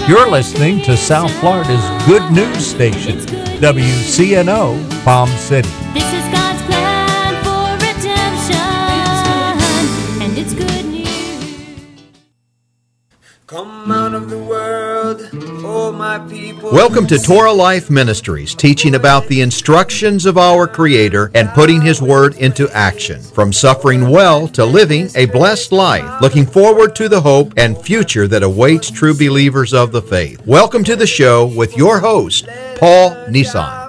You're listening to South Florida's good news station, WCNO Palm City. This is God's plan for redemption, and it's good news. Come out of the world, oh my people. Welcome to Torah Life Ministries, teaching about the instructions of our Creator and putting His Word into action. From suffering well to living a blessed life, looking forward to the hope and future that awaits true believers of the faith. Welcome to the show with your host, Paul Nissan.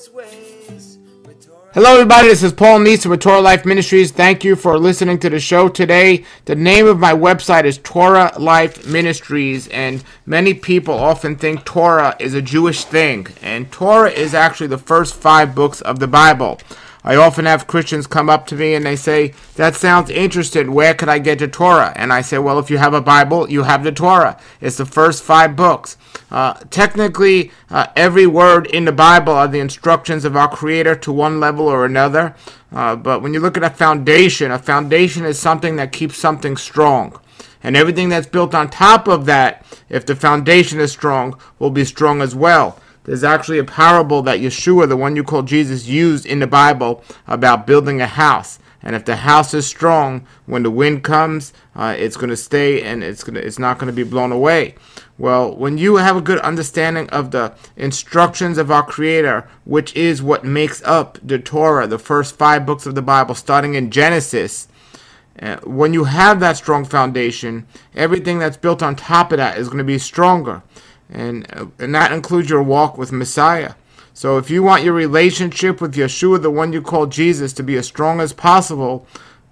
Hello everybody, this is Paul Neeson with Torah Life Ministries. Thank you for listening to the show today. The name of my website is Torah Life Ministries, and many people often think Torah is a Jewish thing, and Torah is actually the first 5 books of the Bible. I often have Christians come up to me and they say, that sounds interesting, where could I get the Torah? And I say, well, if you have a Bible, you have the Torah. It's the first 5 books. Technically, every word in the Bible are the instructions of our Creator to one level or another. But when you look at a foundation is something that keeps something strong. And everything that's built on top of that, if the foundation is strong, will be strong as well. There's actually a parable that Yeshua, the one you call Jesus, used in the Bible about building a house. And if the house is strong, when the wind comes, it's going to stay and it's not going to be blown away. Well, when you have a good understanding of the instructions of our Creator, which is what makes up the Torah, the first 5 books of the Bible, starting in Genesis, when you have that strong foundation, everything that's built on top of that is going to be stronger. And that includes your walk with Messiah. So if you want your relationship with Yeshua, the one you call Jesus, to be as strong as possible,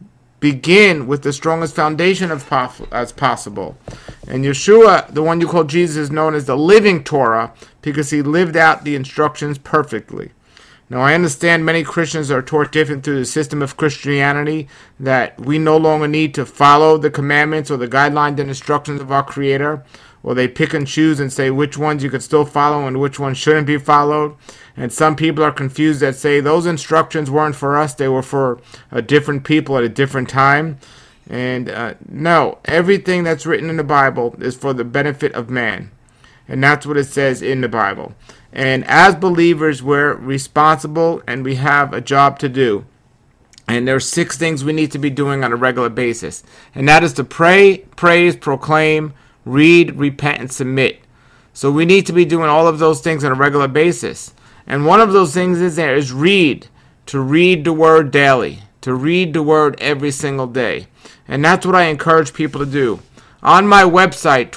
begin with the strongest foundation as possible. And Yeshua, the one you call Jesus, is known as the living Torah because he lived out the instructions perfectly. Now, I understand many Christians are taught different through the system of Christianity, that we no longer need to follow the commandments or the guidelines and instructions of our Creator. Or they pick and choose and say which ones you could still follow and which ones shouldn't be followed. And some people are confused that say those instructions weren't for us, they were for a different people at a different time. And no, everything that's written in the Bible is for the benefit of man. And that's what it says in the Bible. And as believers, we're responsible and we have a job to do. And there are 6 things we need to be doing on a regular basis. And that is to pray, praise, proclaim, read, repent, and submit. So we need to be doing all of those things on a regular basis. And one of those things is read. To read the Word daily. To read the Word every single day. And that's what I encourage people to do. On my website,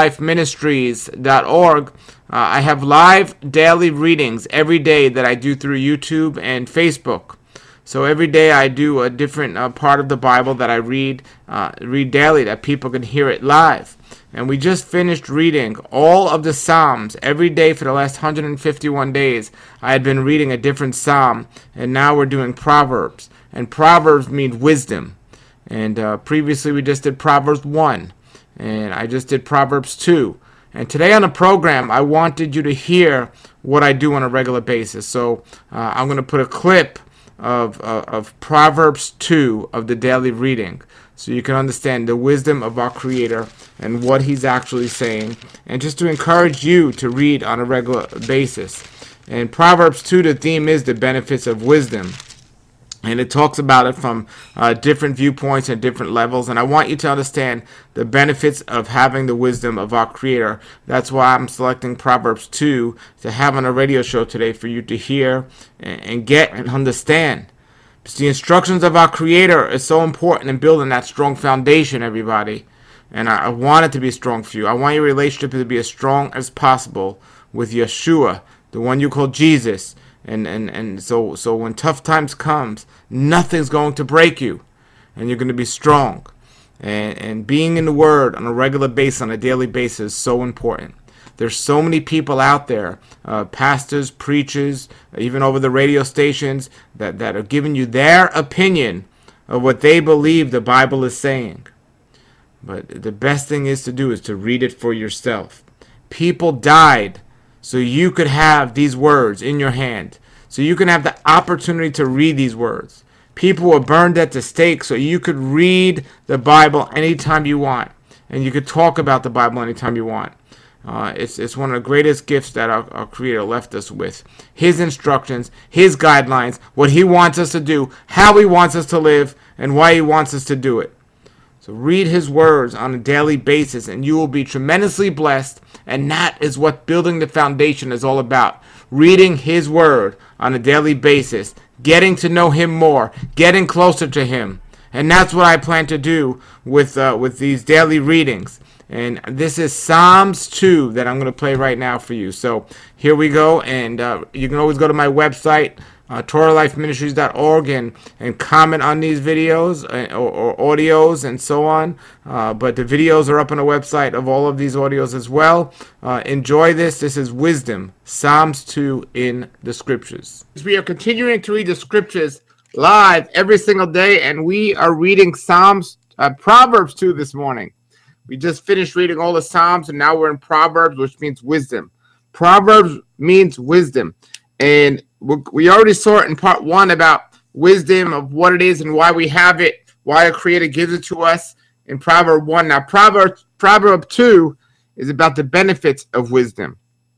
TorahLifeMinistries.org, I have live daily readings every day that I do through YouTube and Facebook. So every day I do a different part of the Bible that I read daily, that people can hear it live. And we just finished reading all of the Psalms every day for the last 151 days. I had been reading a different Psalm, and now we're doing Proverbs. And Proverbs mean wisdom. And previously we just did Proverbs 1, and I just did Proverbs 2. And today on the program, I wanted you to hear what I do on a regular basis. So I'm going to put a clip of Proverbs 2 of the daily reading, so you can understand the wisdom of our Creator and what He's actually saying, and just to encourage you to read on a regular basis. And Proverbs 2, the theme is the benefits of wisdom. And it talks about it from different viewpoints and different levels. And I want you to understand the benefits of having the wisdom of our Creator. That's why I'm selecting Proverbs 2 to have on a radio show today for you to hear and get and understand. Because the instructions of our Creator is so important in building that strong foundation, everybody. And I want it to be strong for you. I want your relationship to be as strong as possible with Yeshua, the one you call Jesus. And so when tough times comes, nothing's going to break you, and you're going to be strong. And being in the Word on a regular basis, on a daily basis, is so important. There's so many people out there, pastors, preachers, even over the radio stations, that are giving you their opinion of what they believe the Bible is saying. But the best thing is to do is to read it for yourself. People died so you could have these words in your hand, so you can have the opportunity to read these words. People were burned at the stake so you could read the Bible anytime you want, and you could talk about the Bible anytime you want. It's one of the greatest gifts that our Creator left us with. His instructions, His guidelines, what He wants us to do, how He wants us to live, and why He wants us to do it. So read His words on a daily basis, and you will be tremendously blessed. And that is what building the foundation is all about. Reading His word on a daily basis, getting to know Him more, getting closer to Him. And that's what I plan to do with these daily readings. And this is Psalms 2 that I'm going to play right now for you. So here we go. And you can always go to my website, TorahLifeMinistries.org, and comment on these videos or audios and so on. But the videos are up on the website of all of these audios as well. Enjoy this. This is Wisdom, Psalms 2 in the Scriptures. We are continuing to read the Scriptures live every single day, and we are reading Proverbs 2 this morning. We just finished reading all the Psalms, and now we're in Proverbs, which means wisdom. Proverbs means wisdom. And we already saw it in part 1 about wisdom, of what it is and why we have it, why our Creator gives it to us in Proverb 1. Now, Proverb 2 is about the benefits of wisdom.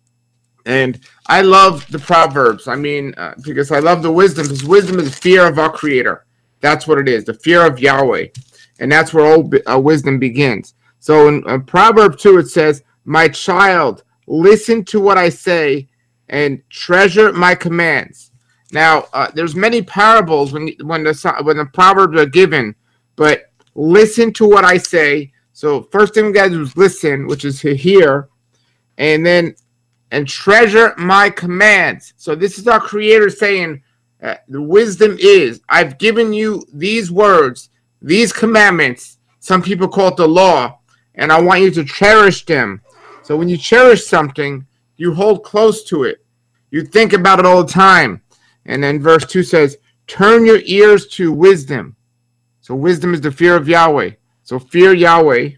And I love the Proverbs. I mean, because I love the wisdom, because wisdom is the fear of our Creator. That's what it is, the fear of Yahweh. And that's where all wisdom begins. So in Proverb 2, it says, "My child, listen to what I say and treasure my commands." Now, there's many parables when the Proverbs are given, but listen to what I say. So first thing we got to do is listen, which is to hear, and treasure my commands. So this is our Creator saying, the wisdom is, I've given you these words, these commandments. Some people call it the law. And I want you to cherish them. So when you cherish something, you hold close to it. You think about it all the time. And then verse 2 says, turn your ears to wisdom. So wisdom is the fear of Yahweh. So fear Yahweh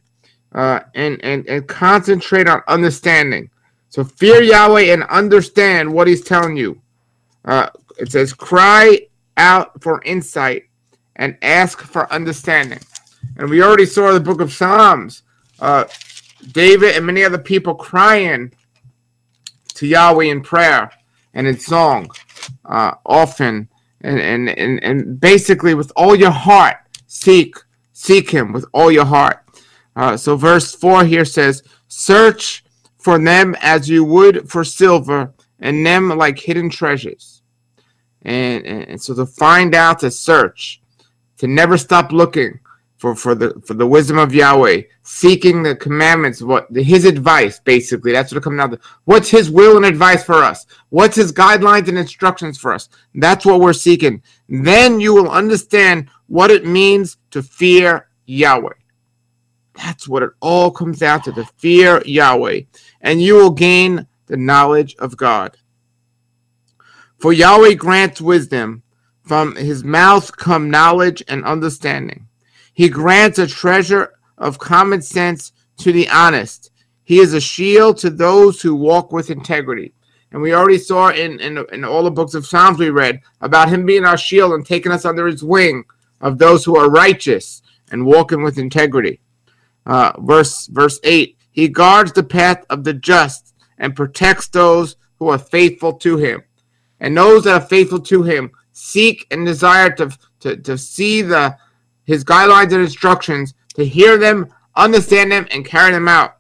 and concentrate on understanding. So fear Yahweh and understand what He's telling you. It says, cry out for insight and ask for understanding. And we already saw the book of Psalms. David and many other people crying to Yahweh in prayer and in song, often, and basically with all your heart, seek Him with all your heart. So verse 4 here says, search for them as you would for silver, and them like hidden treasures. And so to find out, to search, to never stop looking for the wisdom of Yahweh, seeking the commandments, His advice, basically. That's what it comes down to. What's His will and advice for us? What's His guidelines and instructions for us? That's what we're seeking. Then you will understand what it means to fear Yahweh. That's what it all comes down to fear Yahweh. And you will gain the knowledge of God. For Yahweh grants wisdom. From His mouth come knowledge and understanding. He grants a treasure of common sense to the honest. He is a shield to those who walk with integrity. And we already saw in all the books of Psalms we read about Him being our shield and taking us under His wing of those who are righteous and walking with integrity. Verse 8, He guards the path of the just and protects those who are faithful to Him. And those that are faithful to Him seek and desire to see His guidelines and instructions, to hear them, understand them, and carry them out.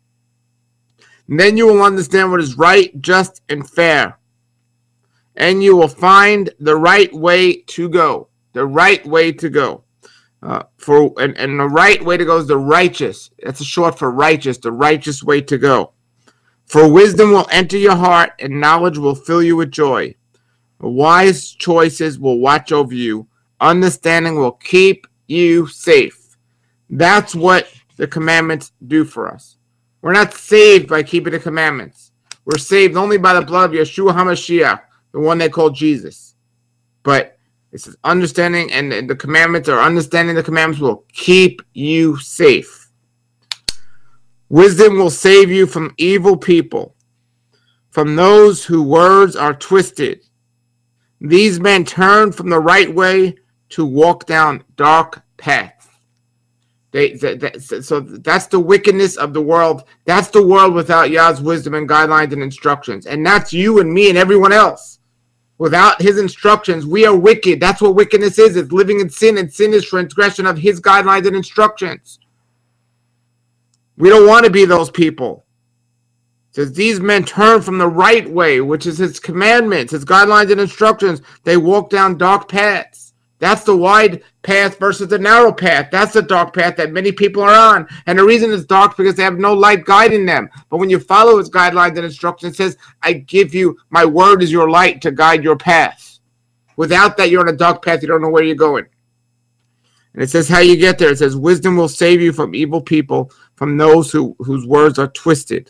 And then you will understand what is right, just, and fair. And you will find the right way to go. The right way to go. And the right way to go is the righteous. That's a short for righteous, the righteous way to go. For wisdom will enter your heart, and knowledge will fill you with joy. Wise choices will watch over you. Understanding will keep you safe. That's what the commandments do for us. We're not saved by keeping the commandments. We're saved only by the blood of Yeshua HaMashiach, the one they call Jesus. But it's understanding, and the commandments, or understanding the commandments, will keep you safe. Wisdom will save you from evil people, from those whose words are twisted. These men turn from the right way to walk down dark paths. So that's the wickedness of the world. That's the world without Yah's wisdom and guidelines and instructions. And that's you and me and everyone else. Without his instructions, we are wicked. That's what wickedness is. It's living in sin, and sin is transgression of his guidelines and instructions. We don't want to be those people. It says these men turn from the right way, which is his commandments, his guidelines and instructions. They walk down dark paths. That's the wide path versus the narrow path. That's the dark path that many people are on. And the reason it's dark because they have no light guiding them. But when you follow his guidelines and instructions, it says, I give you, my word is your light to guide your path. Without that, you're on a dark path. You don't know where you're going. And it says how you get there. It says, wisdom will save you from evil people, from those whose words are twisted.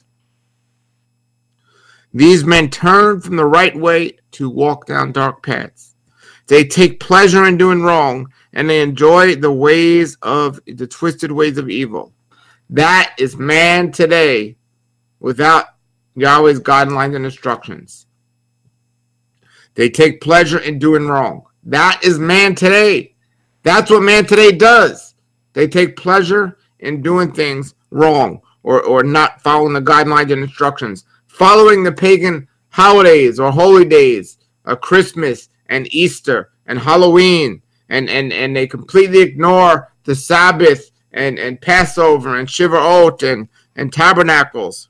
These men turn from the right way to walk down dark paths. They take pleasure in doing wrong, and they enjoy the twisted ways of evil. That is man today without Yahweh's guidelines and instructions. They take pleasure in doing wrong. That is man today. That's what man today does. They take pleasure in doing things wrong or not following the guidelines and instructions. Following the pagan holidays or holy days of Christmas and Easter and Halloween, and they completely ignore the Sabbath and Passover and Shavuot and Tabernacles.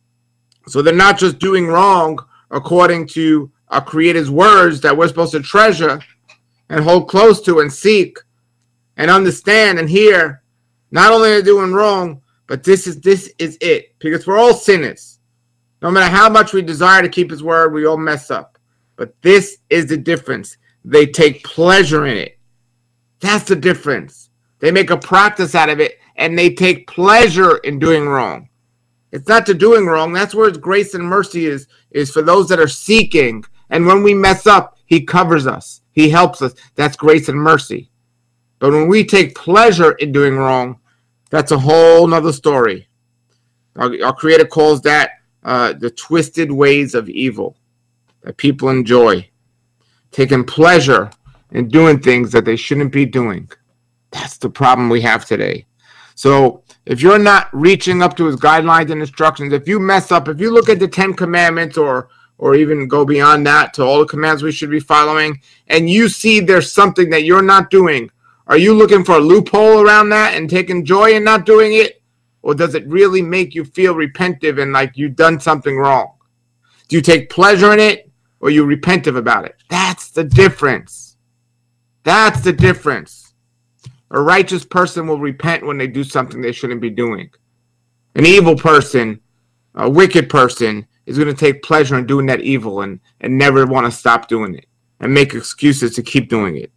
So they're not just doing wrong according to our Creator's words that we're supposed to treasure and hold close to and seek and understand and hear. Not only are they doing wrong, but this is it, because we're all sinners. No matter how much we desire to keep his word, we all mess up. But this is the difference. They take pleasure in it. That's the difference. They make a practice out of it, and they take pleasure in doing wrong. It's not to doing wrong. That's where his grace and mercy is for those that are seeking. And when we mess up, he covers us. He helps us. That's grace and mercy. But when we take pleasure in doing wrong, that's a whole nother story. Our Creator calls that the twisted ways of evil that people enjoy, taking pleasure in doing things that they shouldn't be doing. That's the problem we have today. So if you're not reaching up to his guidelines and instructions, if you mess up, if you look at the 10 commandments or even go beyond that to all the commands we should be following, and you see there's something that you're not doing, are you looking for a loophole around that and taking joy in not doing it? Or does it really make you feel repentive and like you've done something wrong? Do you take pleasure in it or you repentive about it? That's the difference. That's the difference. A righteous person will repent when they do something they shouldn't be doing. An evil person, a wicked person, is going to take pleasure in doing that evil and never want to stop doing it and make excuses to keep doing it.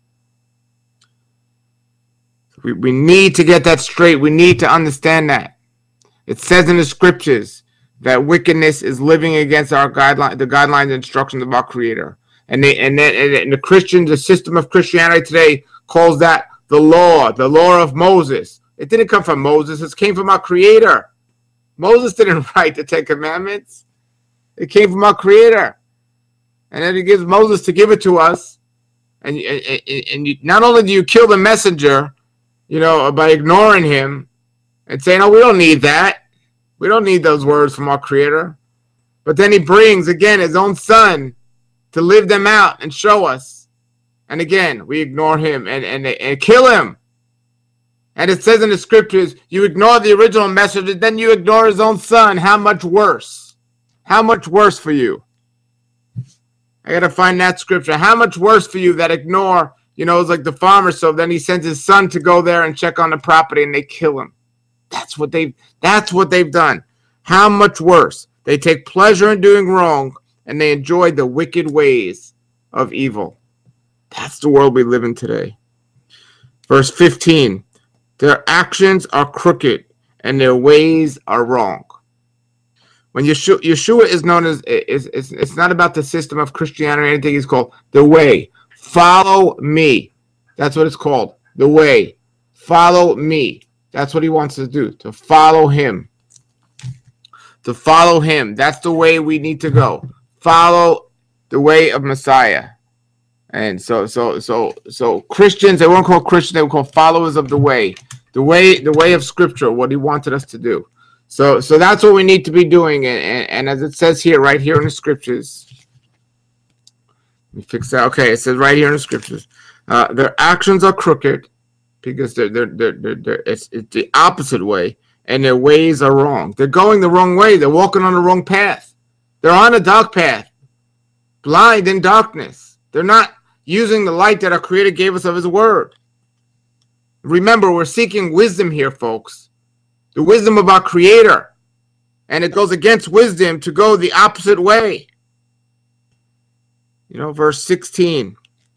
We need to get that straight. We need to understand that. It says in the scriptures that wickedness is living against our guidelines, the guidelines and instructions of our Creator. And the Christians, the system of Christianity today calls that the law of Moses. It didn't come from Moses. It came from our Creator. Moses didn't write the 10 Commandments. It came from our Creator. And then he gives Moses to give it to us. And not only do you kill the messenger, by ignoring him and saying, oh, we don't need that. We don't need those words from our Creator. But then he brings, again, his own son to live them out and show us. And again, we ignore him and kill him. And it says in the scriptures, you ignore the original message, then you ignore his own son. How much worse? How much worse for you? I got to find that scripture. How much worse for you that ignore, it's like the farmer. So then he sends his son to go there and check on the property and they kill him. That's what they've done. How much worse? They take pleasure in doing wrong and they enjoy the wicked ways of evil. That's the world we live in today. Verse 15, their actions are crooked and their ways are wrong. When Yeshua is known as, it's not about the system of Christianity or anything. It's called the way. Follow me. That's what it's called. The way. Follow me. That's what he wants us to do. To follow him. To follow him. That's the way we need to go. Follow the way of Messiah. And so Christians, they won't call Christians, they will call followers of the way. the way of Scripture, what He wanted us to do. So that's what we need to be doing. And as it says here, right here in the Scriptures, let me fix that. Okay, it says right here in the Scriptures, their actions are crooked because it's the opposite way, and their ways are wrong. They're going the wrong way. They're walking on the wrong path. They're on a dark path, blind in darkness. They're not using the light that our Creator gave us of His Word. Remember, we're seeking wisdom here, folks. The wisdom of our Creator. And it goes against wisdom to go the opposite way. Verse 16.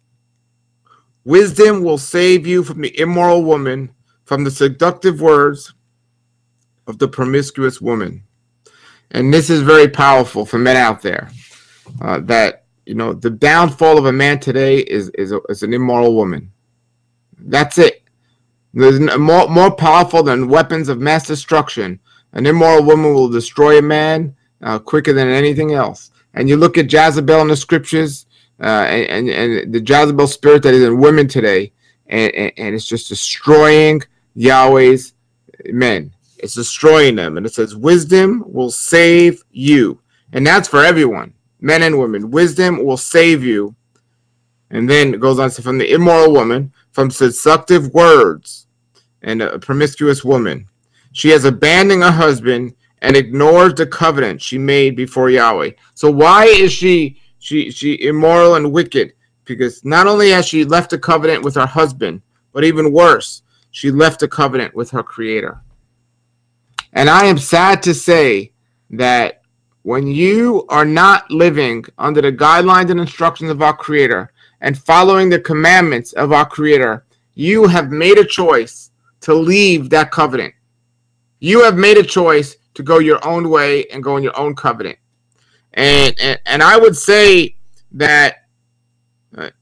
Wisdom will save you from the immoral woman, from the seductive words of the promiscuous woman. And this is very powerful for men out there. That, the downfall of a man today is an immoral woman. That's it. There's more powerful than weapons of mass destruction. An immoral woman will destroy a man quicker than anything else. And you look at Jezebel in the Scriptures, and the Jezebel spirit that is in women today, and it's just destroying Yahweh's men. It's destroying them. And it says, wisdom will save you. And that's for everyone, men and women. Wisdom will save you. And then it goes on to from the immoral woman, from seductive words, and a promiscuous woman. She has abandoned her husband and ignores the covenant she made before Yahweh. So why is she immoral and wicked? Because not only has she left the covenant with her husband, but even worse, she left the covenant with her Creator. And I am sad to say that when you are not living under the guidelines and instructions of our Creator and following the commandments of our Creator, you have made a choice to leave that covenant. You have made a choice to go your own way and go in your own covenant. And I would say that, when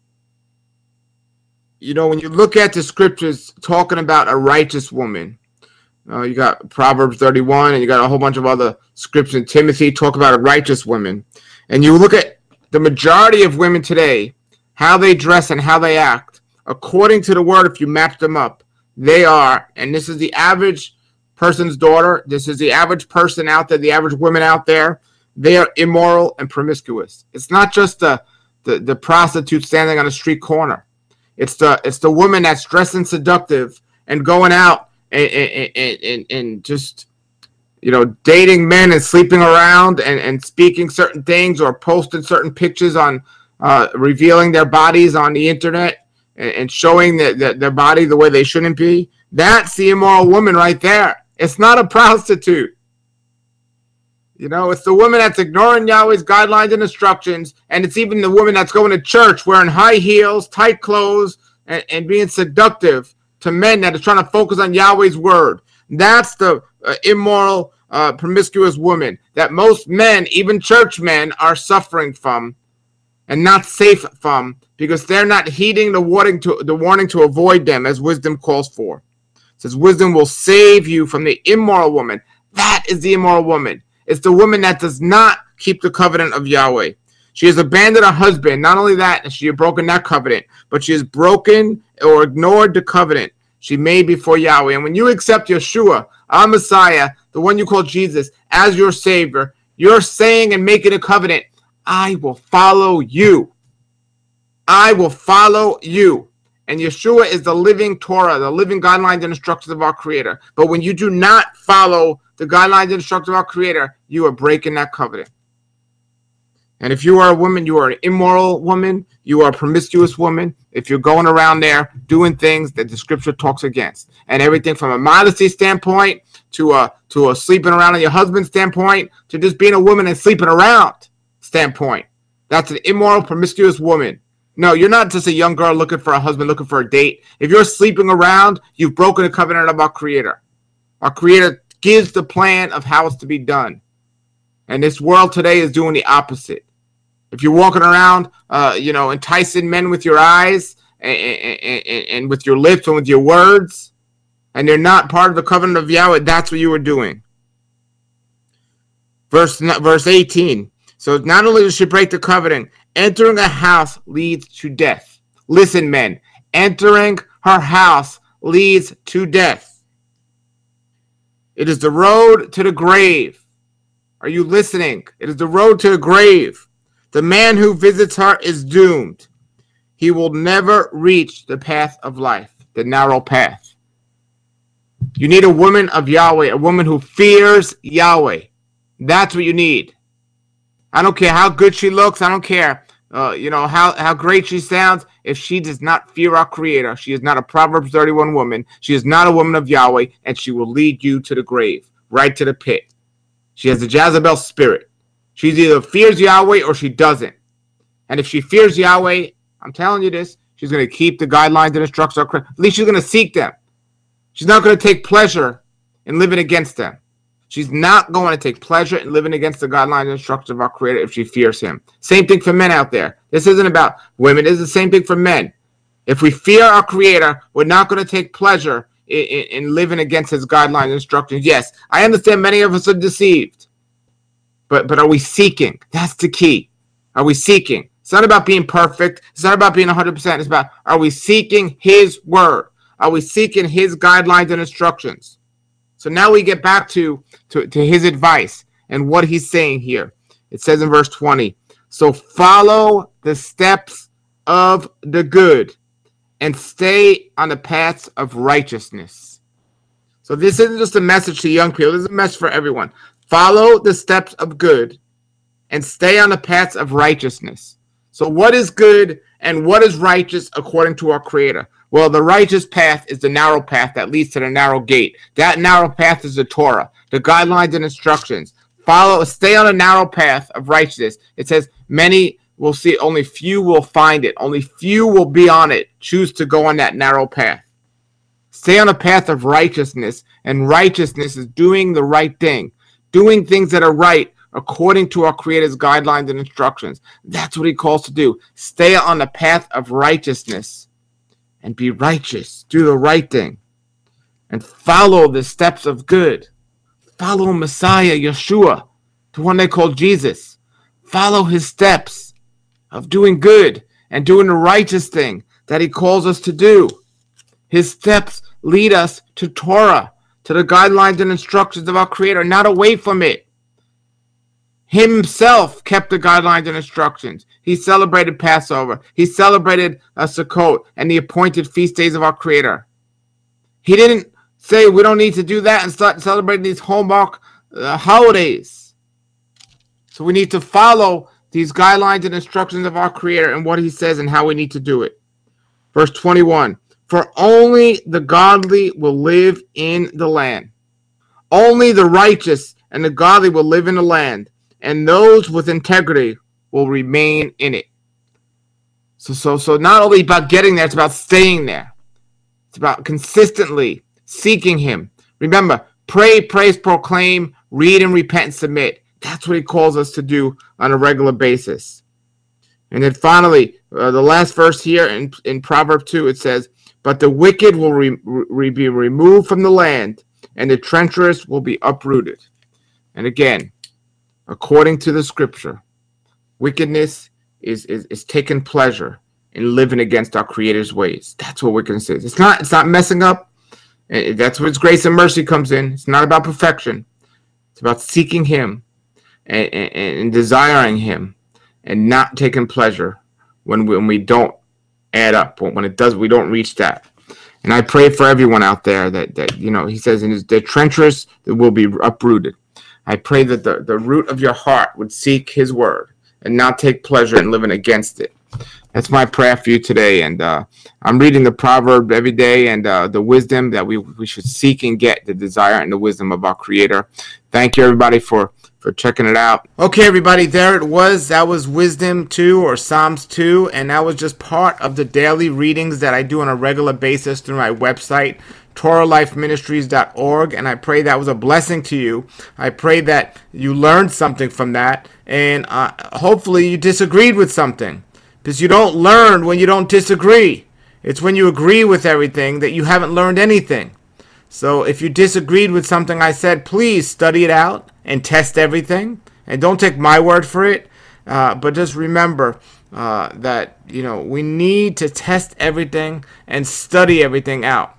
you look at the Scriptures talking about a righteous woman, you got Proverbs 31, and you got a whole bunch of other scriptures in Timothy talk about a righteous woman. And you look at the majority of women today, how they dress and how they act, according to the Word, if you map them up, they are, and this is the average person's daughter, this is the average person out there, the average women out there, they are immoral and promiscuous. It's not just the prostitute standing on a street corner. It's the woman that's dressing seductive and going out and just, dating men and sleeping around and speaking certain things or posting certain pictures on revealing their bodies on the internet and showing their body the way they shouldn't be. That's the immoral woman right there. It's not a prostitute. It's the woman that's ignoring Yahweh's guidelines and instructions, and it's even the woman that's going to church wearing high heels, tight clothes, and being seductive to men that are trying to focus on Yahweh's word. That's the immoral, promiscuous woman that most men, even church men, are suffering from and not safe from, because they're not heeding the warning to avoid them, as wisdom calls for. It says wisdom will save you from the immoral woman. That is the immoral woman. It's the woman that does not keep the covenant of Yahweh. She has abandoned her husband. Not only that, she has broken that covenant, but she has broken or ignored the covenant she made before Yahweh. And when you accept Yeshua, our Messiah, the one you call Jesus, as your Savior, you're saying and making a covenant, I will follow you. I will follow you. And Yeshua is the living Torah, the living guidelines and instructions of our Creator. But when you do not follow the guidelines and instructions of our Creator, you are breaking that covenant. And if you are a woman, you are an immoral woman, you are a promiscuous woman, if you're going around there doing things that the Scripture talks against. And everything from a modesty standpoint to a sleeping around on your husband standpoint to just being a woman and sleeping around standpoint. That's an immoral, promiscuous woman. No, you're not just a young girl looking for a husband, looking for a date. If you're sleeping around, you've broken the covenant of our Creator. Our Creator gives the plan of how it's to be done. And this world today is doing the opposite. If you're walking around, enticing men with your eyes and with your lips and with your words, and they're not part of the covenant of Yahweh, that's what you were doing. Verse 18. So not only does she break the covenant, entering a house leads to death. Listen, men, entering her house leads to death. It is the road to the grave. Are you listening? It is the road to the grave. The man who visits her is doomed. He will never reach the path of life, the narrow path. You need a woman of Yahweh, a woman who fears Yahweh. That's what you need. I don't care how good she looks. I don't care, how great she sounds. If she does not fear our Creator, she is not a Proverbs 31 woman. She is not a woman of Yahweh, and she will lead you to the grave, right to the pit. She has the Jezebel spirit. She either fears Yahweh or she doesn't. And if she fears Yahweh, I'm telling you this, she's going to keep the guidelines and instructions. At least she's going to seek them. She's not going to take pleasure in living against them. She's not going to take pleasure in living against the guidelines and instructions of our Creator if she fears Him. Same thing for men out there. This isn't about women. This is the same thing for men. If we fear our Creator, we're not going to take pleasure in living against His guidelines and instructions. Yes, I understand many of us are deceived. But are we seeking? That's the key. Are we seeking? It's not about being perfect. It's not about being 100%. It's about, are we seeking His word? Are we seeking His guidelines and instructions? So now we get back to His advice and what He's saying here. It says in verse 20, so follow the steps of the good and stay on the paths of righteousness. So this isn't just a message to young people. This is a message for everyone. Follow the steps of good and stay on the paths of righteousness. So what is good and what is righteous according to our Creator? Well, the righteous path is the narrow path that leads to the narrow gate. That narrow path is the Torah, the guidelines and instructions. Stay on a narrow path of righteousness. It says many will see, only few will find it. Only few will be on it. Choose to go on that narrow path. Stay on a path of righteousness, and righteousness is doing the right thing, doing things that are right according to our Creator's guidelines and instructions. That's what He calls to do. Stay on the path of righteousness and be righteous. Do the right thing and follow the steps of good. Follow Messiah, Yeshua, the one they call Jesus. Follow His steps of doing good and doing the righteous thing that He calls us to do. His steps lead us to Torah, to the guidelines and instructions of our Creator, not away from it. Himself kept the guidelines and instructions. He celebrated Passover. He celebrated Sukkot and the appointed feast days of our Creator. He didn't say we don't need to do that and start celebrating these Hallmark holidays. So we need to follow these guidelines and instructions of our Creator and what He says and how we need to do it. Verse 21, for only the godly will live in the land. Only the righteous and the godly will live in the land, and those with integrity will remain in it. So not only about getting there, it's about staying there. It's about consistently seeking Him. Remember, pray, praise, proclaim, read, and repent and submit. That's what He calls us to do on a regular basis. And then finally, the last verse here in Proverbs 2, it says, but the wicked will be removed from the land, and the treacherous will be uprooted. And again, according to the scripture, wickedness is taking pleasure in living against our Creator's ways. That's what wickedness is. It's not messing up. That's where His grace and mercy comes in. It's not about perfection. It's about seeking Him and desiring Him and not taking pleasure when we don't add up. When it does, we don't reach that. And I pray for everyone out there that He says in the treacherous will be uprooted. I pray that the root of your heart would seek His word and not take pleasure in living against it. That's my prayer for you today. And I'm reading the proverb every day and the wisdom that we should seek and get, the desire and the wisdom of our Creator. Thank you, everybody, for checking it out. Okay, everybody, there it was. That was Wisdom 2 or Psalms 2, and that was just part of the daily readings that I do on a regular basis through my website, TorahLifeMinistries.org, and I pray that was a blessing to you. I pray that you learned something from that, and hopefully you disagreed with something, because you don't learn when you don't disagree. It's when you agree with everything that you haven't learned anything. So if you disagreed with something I said, please study it out and test everything, and don't take my word for it, but just remember that we need to test everything and study everything out.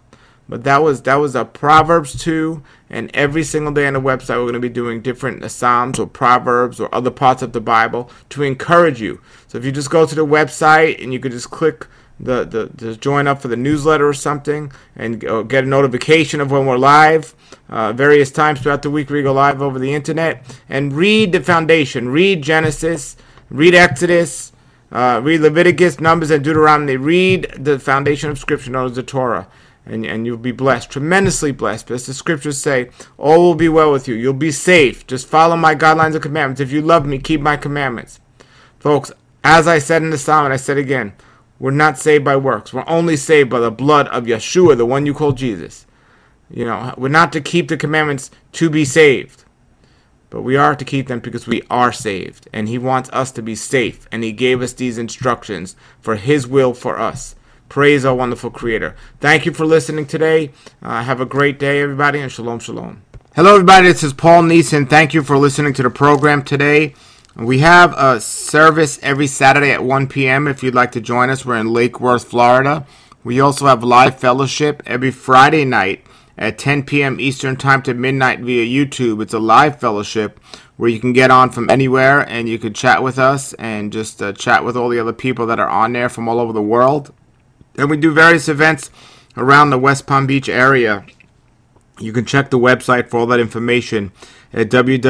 But that was a Proverbs 2, and every single day on the website we're going to be doing different Psalms or Proverbs or other parts of the Bible to encourage you. So if you just go to the website and you could just click the join up for the newsletter or something, and get a notification of when we're live various times throughout the week. We go live over the internet, and read the foundation. Read Genesis, read Exodus, read Leviticus, Numbers, and Deuteronomy. Read the foundation of Scripture known as the Torah, and you'll be blessed, tremendously blessed. As the Scriptures say, all will be well with you. You'll be safe. Just follow my guidelines and commandments. If you love me, keep my commandments. Folks, as I said in the Psalm, and I said again, we're not saved by works. We're only saved by the blood of Yeshua, the one you call Jesus. You know, we're not to keep the commandments to be saved, but we are to keep them because we are saved, and he wants us to be safe, and he gave us these instructions for his will for us. Praise our wonderful Creator. Thank you for listening today. Have a great day, everybody, and shalom, shalom. Hello, everybody. This is Paul Neeson. Thank you for listening to the program today. We have a service every Saturday at 1 p.m. If you'd like to join us, we're in Lake Worth, Florida. We also have live fellowship every Friday night at 10 p.m. Eastern Time to midnight via YouTube. It's a live fellowship where you can get on from anywhere and you can chat with us and just chat with all the other people that are on there from all over the world. And we do various events around the West Palm Beach area. You can check the website for all that information at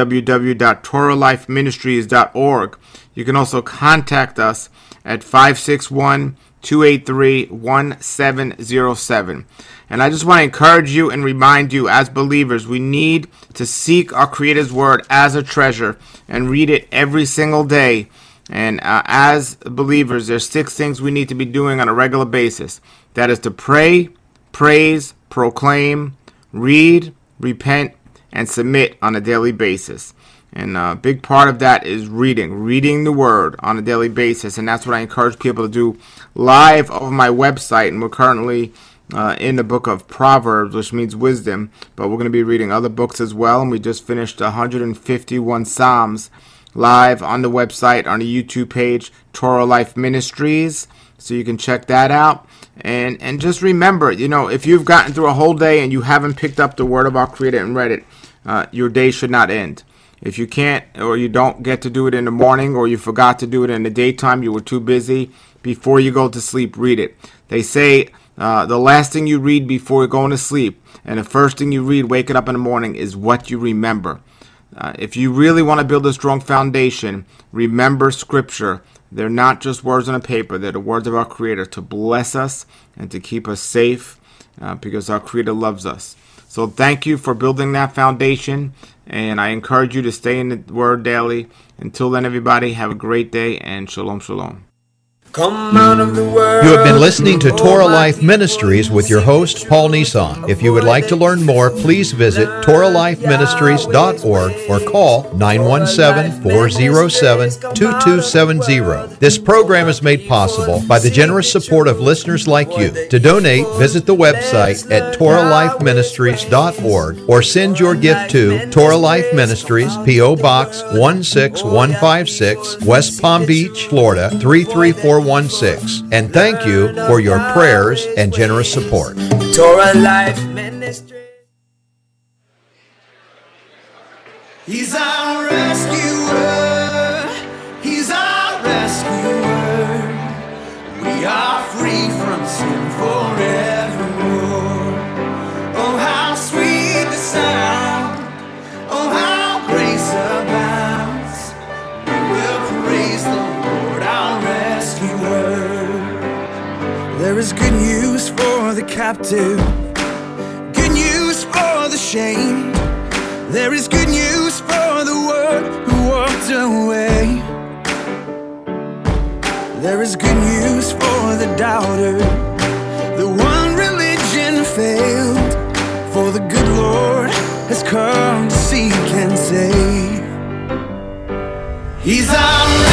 www.torahlifeministries.org. You can also contact us at 561-283-1707. And I just want to encourage you and remind you, as believers, we need to seek our Creator's Word as a treasure and read it every single day. And as believers, there's 6 things we need to be doing on a regular basis. That is to pray, praise, proclaim, read, repent, and submit on a daily basis. And a big part of that is reading the Word on a daily basis. And that's what I encourage people to do live over my website. And we're currently in the book of Proverbs, which means wisdom. But we're going to be reading other books as well. And we just finished 151 Psalms live on the website, on the YouTube page, Torah Life Ministries. So you can check that out. And just remember, you know, if you've gotten through a whole day and you haven't picked up the Word of our Creator and read it, your day should not end. If you can't, or you don't get to do it in the morning, or you forgot to do it in the daytime, you were too busy, before you go to sleep, read it. They say the last thing you read before going to sleep and the first thing you read waking up in the morning is what you remember. If you really want to build a strong foundation, remember Scripture. They're not just words on a paper. They're the words of our Creator to bless us and to keep us safe because our Creator loves us. So thank you for building that foundation, and I encourage you to stay in the Word daily. Until then, everybody, have a great day, and shalom, shalom. Come out of the world. You have been listening to Torah Life Ministries with your host, Paul Neeson. If you would like to learn more, please visit torahlifeministries.org or call 917-407-2270. This program is made possible by the generous support of listeners like you. To donate, visit the website at torahlifeministries.org or send your gift to Torah Life Ministries, P.O. Box 16156, West Palm Beach, Florida 33416. And thank you for your prayers and generous support. Torah Life Ministry. He's our rescuer. He's our rescuer. We are free from sin forevermore. Oh, how sweet the sound. Oh, how grace abounds. We will praise the Lord, our rescuer. There is good news for the captive, good news for the shamed. There is good news for the one who walked away. There is good news for the doubter, the one religion failed. For the good Lord has come to seek and save. He's our